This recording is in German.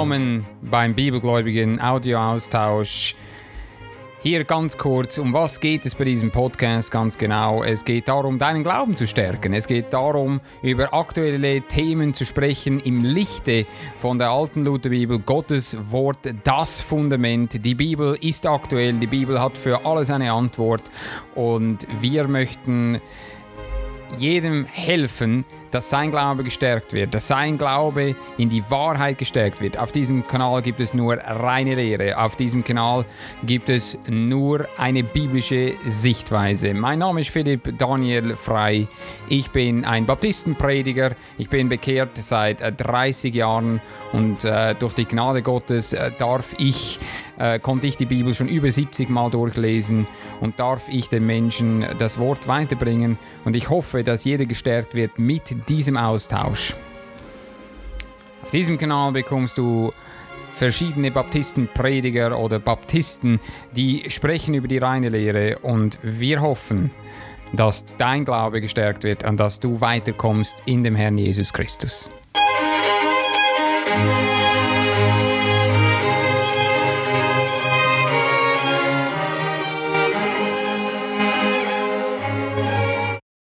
Willkommen beim Bibelgläubigen Audioaustausch. Hier ganz kurz, um was geht es bei diesem Podcast ganz genau? Es geht darum, deinen Glauben zu stärken. Es geht darum, über aktuelle Themen zu sprechen im Lichte von der alten Lutherbibel. Gottes Wort, das Fundament. Die Bibel ist aktuell, die Bibel hat für alles eine Antwort und wir möchten jedem helfen, dass sein Glaube gestärkt wird, dass sein Glaube in die Wahrheit gestärkt wird. Auf diesem Kanal gibt es nur reine Lehre. Auf diesem Kanal gibt es nur eine biblische Sichtweise. Mein Name ist Philipp Daniel Frei. Ich bin ein Baptistenprediger. Ich bin bekehrt seit 30 Jahren und durch die Gnade Gottes konnte ich die Bibel schon über 70 Mal durchlesen und darf ich den Menschen das Wort weiterbringen. Und ich hoffe, dass jeder gestärkt wird mit diesem Austausch. Auf diesem Kanal bekommst du verschiedene Baptistenprediger oder Baptisten, die sprechen über die reine Lehre und wir hoffen, dass dein Glaube gestärkt wird und dass du weiterkommst in dem Herrn Jesus Christus.